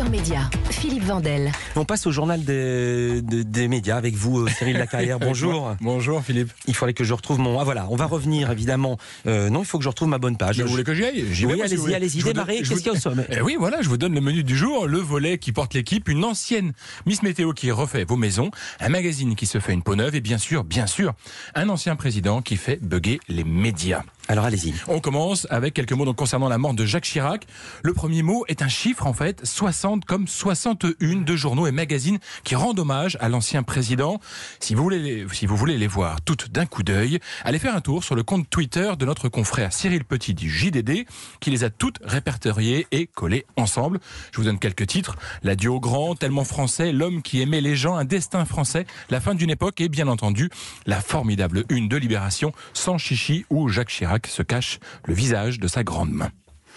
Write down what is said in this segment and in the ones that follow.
After Média, Philippe Vandel. On passe au journal des médias avec vous, Cyril Lacarrière. Bonjour. Bonjour Philippe. Il faudrait que je retrouve mon... Ah voilà, on va revenir évidemment. Non, il faut que je retrouve ma bonne page. Vous voulez que j'y aille? Oui, allez-y, démarrez. Qu'est-ce qu'il y a au sommet? Oui, voilà, je vous donne le menu du jour. Le volet qui porte l'équipe, une ancienne Miss Météo qui refait vos maisons, un magazine qui se fait une peau neuve et bien sûr, un ancien président qui fait bugger les médias. Alors allez-y. On commence avec quelques mots donc concernant la mort de Jacques Chirac. Le premier mot est un chiffre en fait, 60 comme 61 de journaux et magazines qui rendent hommage à l'ancien président. Si vous voulez les voir toutes d'un coup d'œil, allez faire un tour sur le compte Twitter de notre confrère Cyril Petit du JDD qui les a toutes répertoriées et collées ensemble. Je vous donne quelques titres. L'adieu au grand, tellement français, l'homme qui aimait les gens, un destin français, la fin d'une époque et bien entendu la formidable une de Libération sans chichi où Jacques Chirac se cache le visage de sa grande main.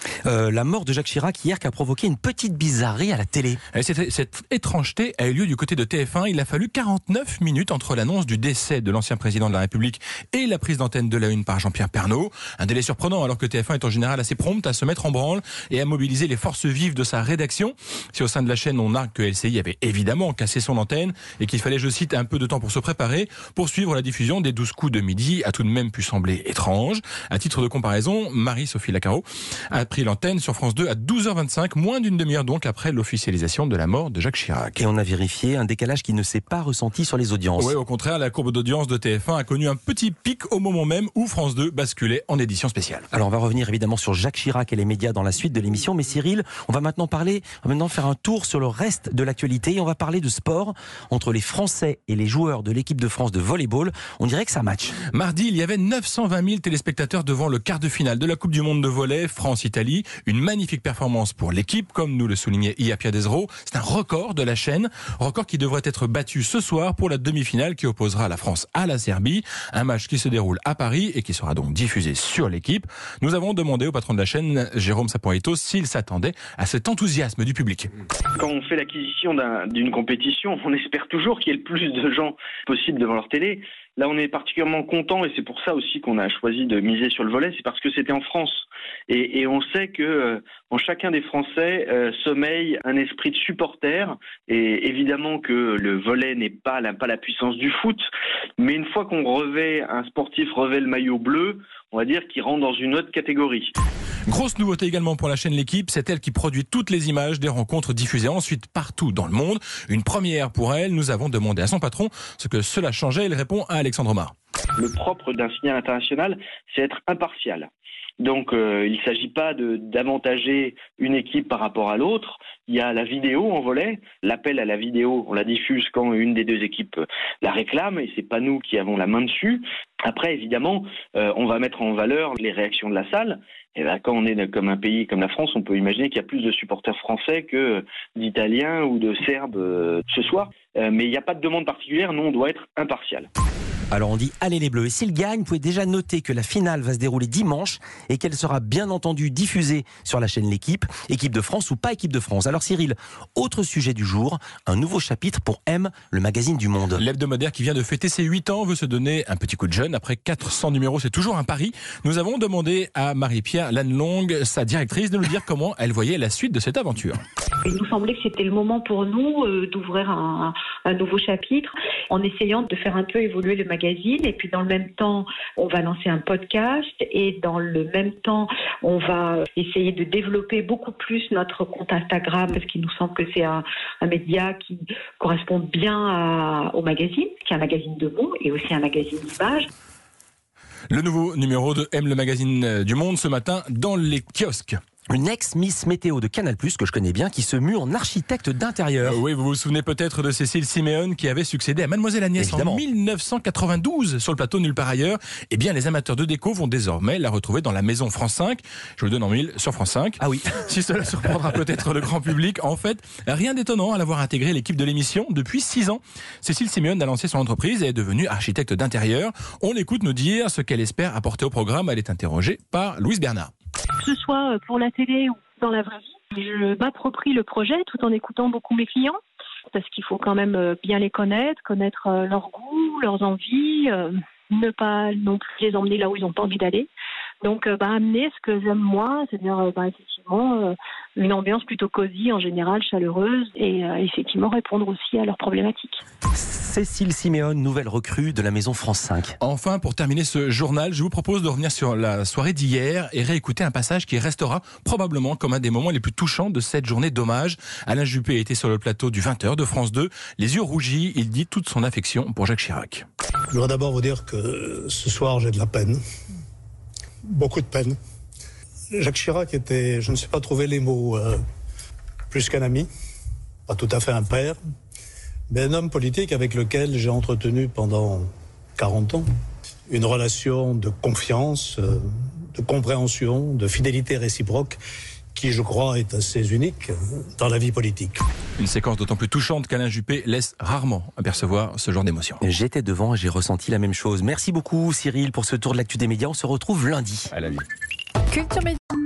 La mort de Jacques Chirac hier qui a provoqué une petite bizarrerie à la télé. Cette étrangeté a eu lieu du côté de TF1. Il a fallu 49 minutes entre l'annonce du décès de l'ancien président de la République et la prise d'antenne de la Une par Jean-Pierre Pernaut. Un délai surprenant alors que TF1 est en général assez prompte à se mettre en branle et à mobiliser les forces vives de sa rédaction. Si au sein de la chaîne on argue que LCI avait évidemment cassé son antenne et qu'il fallait, je cite, un peu de temps pour se préparer, pour suivre la diffusion des 12 coups de midi a tout de même pu sembler étrange. À titre de comparaison, Marie-Sophie Lacaro a pris l'antenne sur France 2 à 12h25, moins d'une demi-heure donc après l'officialisation de la mort de Jacques Chirac. Et on a vérifié un décalage qui ne s'est pas ressenti sur les audiences. Oui, au contraire, la courbe d'audience de TF1 a connu un petit pic au moment même où France 2 basculait en édition spéciale. Alors on va revenir évidemment sur Jacques Chirac et les médias dans la suite de l'émission, mais Cyril, on va maintenant faire un tour sur le reste de l'actualité et on va parler de sport entre les Français et les joueurs de l'équipe de France de volleyball. On dirait que ça match. Mardi, il y avait 920 000 téléspectateurs devant le quart de finale de la Coupe du Monde de volley France-Italie. Une magnifique performance pour l'équipe, comme nous le soulignait Ia Piadesro. C'est un record de la chaîne, record qui devrait être battu ce soir pour la demi-finale qui opposera la France à la Serbie. Un match qui se déroule à Paris et qui sera donc diffusé sur l'équipe. Nous avons demandé au patron de la chaîne, Jérôme Saporito, s'il s'attendait à cet enthousiasme du public. Quand on fait l'acquisition d'une compétition, on espère toujours qu'il y ait le plus de gens possible devant leur télé. Là, on est particulièrement content et c'est pour ça aussi qu'on a choisi de miser sur le volley, c'est parce que c'était en France. Et on sait que en chacun des Français sommeille un esprit de supporter. Et évidemment que le volley n'est pas la puissance du foot, mais une fois un sportif revêt le maillot bleu, on va dire qu'il rentre dans une autre catégorie. Grosse nouveauté également pour la chaîne L'équipe, c'est elle qui produit toutes les images des rencontres diffusées ensuite partout dans le monde. Une première pour elle, nous avons demandé à son patron ce que cela changeait. Il répond à Alexandre Omar. Le propre d'un signal international, c'est être impartial. Donc il ne s'agit pas d'avantager une équipe par rapport à l'autre. Il y a la vidéo en volley. L'appel à la vidéo, on la diffuse quand une des deux équipes la réclame et c'est pas nous qui avons la main dessus. Après, évidemment, on va mettre en valeur les réactions de la salle. Et là, quand on est comme un pays comme la France, on peut imaginer qu'il y a plus de supporters français que d'Italiens ou de Serbes ce soir. Mais il n'y a pas de demande particulière. Nous, on doit être impartial. Alors on dit allez les Bleus. Et s'ils gagnent, vous pouvez déjà noter que la finale va se dérouler dimanche et qu'elle sera bien entendu diffusée sur la chaîne L'équipe, équipe de France ou pas équipe de France. Alors Cyril, autre sujet du jour, un nouveau chapitre pour M, le magazine du Monde. L'hebdomadaire qui vient de fêter ses 8 ans veut se donner un petit coup de jeune. Après 400 numéros, c'est toujours un pari. Nous avons demandé à Marie-Pierre Lannelongue, sa directrice, de nous dire comment elle voyait la suite de cette aventure. Il nous semblait que c'était le moment pour nous d'ouvrir un nouveau chapitre en essayant de faire un peu évoluer le magazine et puis dans le même temps on va lancer un podcast et dans le même temps on va essayer de développer beaucoup plus notre compte Instagram parce qu'il nous semble que c'est un média qui correspond bien au magazine, qui est un magazine de mots et aussi un magazine d'images. Le nouveau numéro de M, le magazine du Monde, ce matin dans les kiosques. Une ex-Miss Météo de Canal+, que je connais bien, qui se mue en architecte d'intérieur. Oui, vous vous souvenez peut-être de Cécile Siméon qui avait succédé à Mademoiselle Agnès en 1992 sur le plateau Nulle part ailleurs. Eh bien, les amateurs de déco vont désormais la retrouver dans la maison France 5. Je vous le donne en mille sur France 5. Ah oui. Si cela surprendra peut-être le grand public, en fait, rien d'étonnant à l'avoir intégré l'équipe de l'émission depuis 6 ans. Cécile Siméon a lancé son entreprise et est devenue architecte d'intérieur. On l'écoute nous dire ce qu'elle espère apporter au programme. Elle est interrogée par Louise Bernard. Que ce soit pour la télé ou dans la vraie vie, je m'approprie le projet tout en écoutant beaucoup mes clients parce qu'il faut quand même bien les connaître leurs goûts, leurs envies, ne pas non plus les emmener là où ils n'ont pas envie d'aller. Donc, amener ce que j'aime moi, c'est-à-dire effectivement une ambiance plutôt cosy en général, chaleureuse, et effectivement répondre aussi à leurs problématiques. Cécile Siméone, nouvelle recrue de la Maison France 5. Enfin, pour terminer ce journal, je vous propose de revenir sur la soirée d'hier et réécouter un passage qui restera probablement comme un des moments les plus touchants de cette journée d'hommage. Alain Juppé était sur le plateau du 20h de France 2. Les yeux rougis, il dit toute son affection pour Jacques Chirac. Je voudrais d'abord vous dire que ce soir, j'ai de la peine. Beaucoup de peine. Jacques Chirac était, je ne sais pas trouver les mots, plus qu'un ami, pas tout à fait un père, mais un homme politique avec lequel j'ai entretenu pendant 40 ans une relation de confiance, de compréhension, de fidélité réciproque qui, je crois, est assez unique dans la vie politique. Une séquence d'autant plus touchante qu'Alain Juppé laisse rarement apercevoir ce genre d'émotion. J'étais devant et j'ai ressenti la même chose. Merci beaucoup Cyril pour ce tour de l'actu des médias. On se retrouve lundi. À la vie. Culture Média.